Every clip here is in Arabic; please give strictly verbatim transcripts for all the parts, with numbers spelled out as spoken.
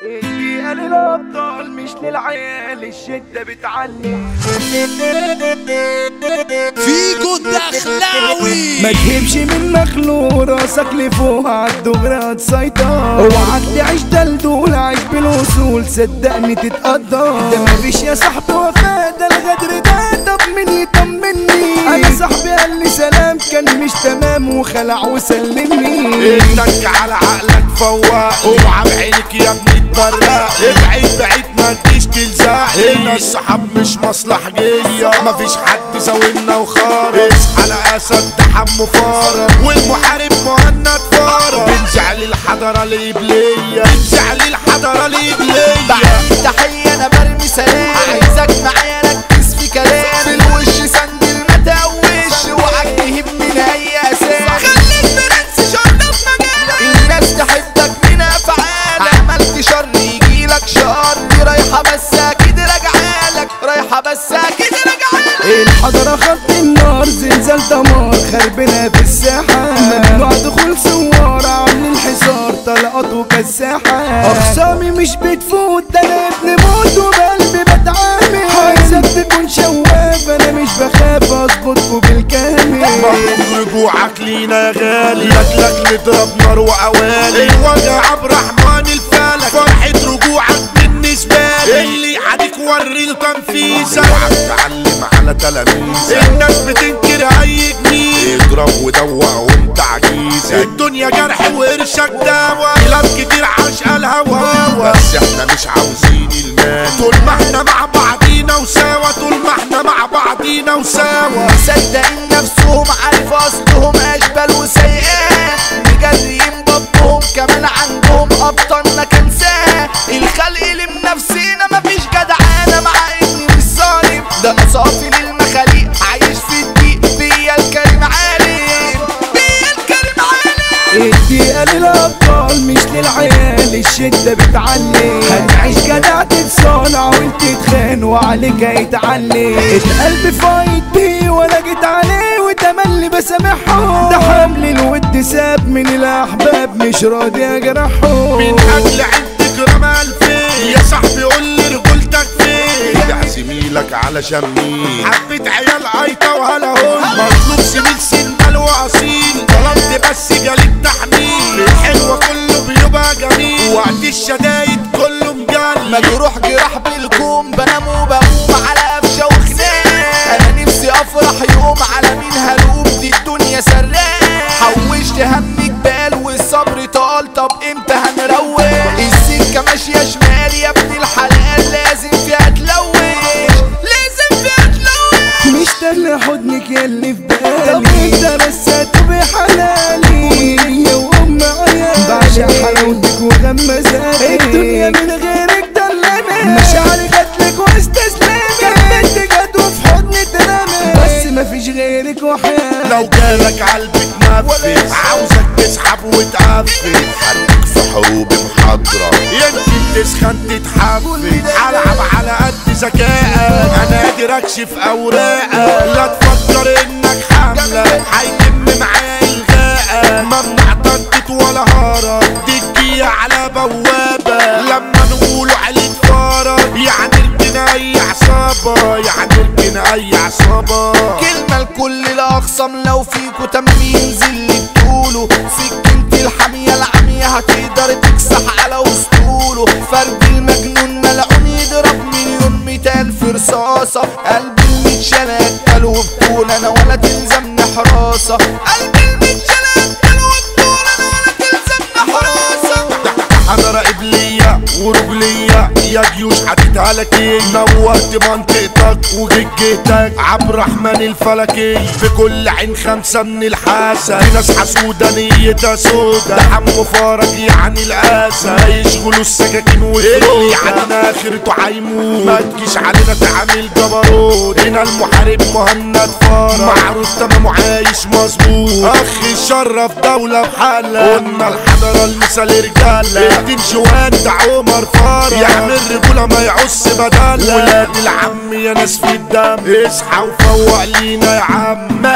الدقيقة للأبطال مش للعيال، الشدة بتعلم. فيجو الدخلاوي ما تهبش من مخلوق راسك لفوق عالدغري هتسيطر. اوعك تعيش دلدول، عيش بالوصول صدقني تتقدر. ده مفيش يا صاحبي وفاء، ده الغدر ده طب مين يطمني. انا صاحبي قال لي سلام كان مش تمام وخلع وسلمني. اتك على عقلك فوق، اوعى بعينك يا ابني تبرق. ابعد بعيد ما تجيش تلزق. هنا الصحاب مش مصلحجية، مفيش حد زاولنا وخارج. اصحى لأسد ده حمو فارق، والمحارب مهند فارق. بنزعل الحضرة الإبلية، بنزعل الحضرة الإبلية. بعد تحية انا برمي سلام، عايزك معايا ركز في كلام. في الوش سندل ما تقوش، اوعك تهب من اي اساس. خليك برنس شرطة في مجالك، الناس تحبك من افعالك. عملت شر يجيلك شر، دي رايحة بس اكيد راجعالك، رايحة بس اكيد راجعالك. الحضرة خط النار، زلزال دمار خربنا في الساحة. ممنوع دخول سوار، عاملين الحصار طلقات وكساحة. أقسامي مش بتفوت، ده أنا ابن موت وبقلبي بتعامل. عايزك تكون شواف، أنا مش بخاف أظبطكوا بالكامل. مبروك رجوعك لينا يا غالي، لاجلك نضرب نار وأوالي. الوجع عبد الرحمن الفلك، فرحة رجوعك بالنسبة لي. اللي يعاديك وري له تنفيذك، اوعك تعلم على تلاميذك. الناس بتنكر أي جميل، اضرب ودوق وانت عجيزك. الدنيا جرح وقرشك دواء، كلاب كتير عاشقة الهوا. بس احنا مش عاوزين المال، طول ما احنا مع بعضينا وسوا. طول ما احنا مع بعضينا وسوا. مصدقين نفسهم عارف اصلهم اشبال وسيئات، مجريين بطهم كمان عندهم ابطالنا كنساه. الخلق لنفسينا مفيش جدعانه مع اني مش ظالم، ده انا صافي للمخاليق عايش في الضيق. بيا الكريم عالم، بيا الكريم عالم. الدقيقة للأبطال مش للعيال، الشدة بتعلي. هنعيش جدع تتصانع وانت تخان وعليك هيتعلي. القلب فايت بيه ولا جيت عليه وتملي بسامحه. ده حمل الود ساب من الأحباب مش راضي أجرحه. من أجل عندك رمى الفين يا صاحبي قول لي رجولتك فين. يا زميلك على شمين حبة عيال قايطة وهلا هون. مطلوب سمين سندال وأصيل، طلبت بس جالك تحميل. الحلوة كله بيبقى جميل، وقت الشدايد كله مجال. مجروح جراح بالكوم، بنام وبقوم على قفشة وخناق. انا نفسي افرح يوم على مين هلوم، دي الدنيا سراق. حوشت همي جبال والصبر طال، طب امتى هنروق. السكة ماشية شمال يا ابن الحلال، لازم فيها تلوش، لازم فيها تلوش. مشتاق لحضنك ياللي في بالي، طب انت رسات بحلالي. ويا وام عيالي بعشق حلاوتك وغمزاتك. الدنيا من غيرك دلاني، مشاعري جاتلك واستسلمت. كملت جد وفي حضني تنامي، بس مفيش غيرك وحياتي. لو جالك قلبك نفس، عاوزك تسحب وتقفل. خليك في حروب محاضرة، يمكن تسخن تتحفل. هلعب على قد ذكائك، انا قادر اكشف اوراقك. لا تفكر انك حملة هيتم معايا الغاء. ممنوع تنطيط ولا هرب، تجي على بوابة. لما نقولوا عليك فرج، يعني اركن اي عصابة، يعني اركن اي عصابة. كلمة لكل الأخصام، لو فيكوا تمييز اللي بتقوله. سكنتي الحامية العمية هتقدر تكسح على وسطوله. فرد المجنون ملعون يضرب مليون مية ألف رصاصة. قلبي المتشال أكل وبطول أنا ولا تلزمني حراسة. قلبي المتشال أكل وبطول أنا ولا تلزمني حراسة. حضرة قبلية ورجلية يا جيوش هتتهلكي. نورت منطقتك وجيتك عبد الرحمن الفلكي. في كل عين خمسة من الحاسة، في ناس حسودة نيتها سودا. ده حمو فارق يعني القاسة، يشغلوا السكاكين والفلوس. يعني اخرته هيموت، ما تجيش علينا تعمل جبروت. هنا المحارب مهند فارق، معروف تمام وعايش مظبوط. اخ شرف دولة بحالة، قلنا الحضرة المثال رجالة. الدين جوان ده عمر فارق، يعمل رجولة ما يعص بدالة. ولاد العم يا ناس في الدم، اصحى وفوق لينا يا عم. ماجد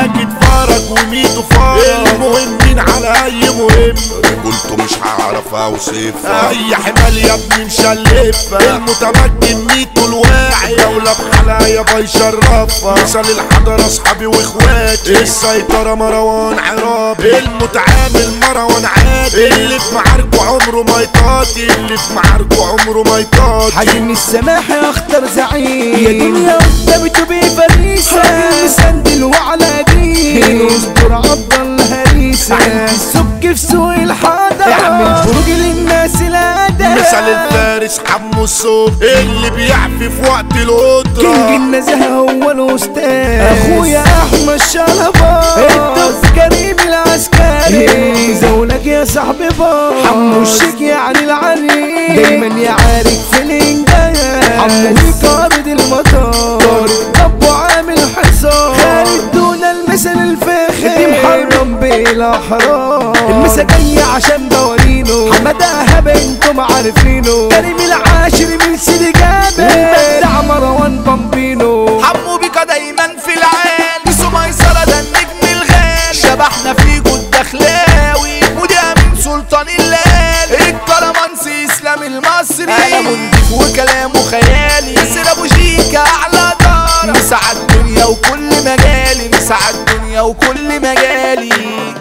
فرج وميدو فرج المهمين على اي مهم رجولته مش هعرف اوصفها اي حمال يا ابني مشلفها المتمكن ميدو الواعي دولة بحالها يابا يشرفها مثال الحضر اصحابي واخواتي السيطرة مروان عرابي المتعامل مروان عادي اللي في معاركه عمره ما يطاطي اللي في معاركه عمره ما يطاطي حجم السماح اختار زعيم يا دنيا قدامته بفريسة مسندل وعلى دين اصبر عبد الله هريسة السك في سوق الحضر اعمل خروج للناس الادب مثال الفارس حمو الصوب اللي بيعفي في وقت القدرة كينج النزاهة هو الاستاذ اخويا احمد شلبان الطب كريم العسكري زولك يا صاحبي بار حمو الشيك يعني العريس دايما يعارك في الانجاز حمو يقارد المطار طب وعامل حصار خالد دون المثل الفاخر دي محرم بالاحرار المسا جاية عشان بورينه حمادة هب انتم عارفينه كريم العاشر من سيدي جابر المبدع مروان بامبينو حمو بيكا دايما في العين بسو ميسرة ده النجم الغالي شبحنا فيكو الدخلاوي ودي امين سلطان الليالي الكرمانسي اسلام المصري انا منضيف وكلامه خيالي ياسر ابو شيكا اعلى دار مساعد الدنيا وكل مجالي مساعد الدنيا وكل مجالي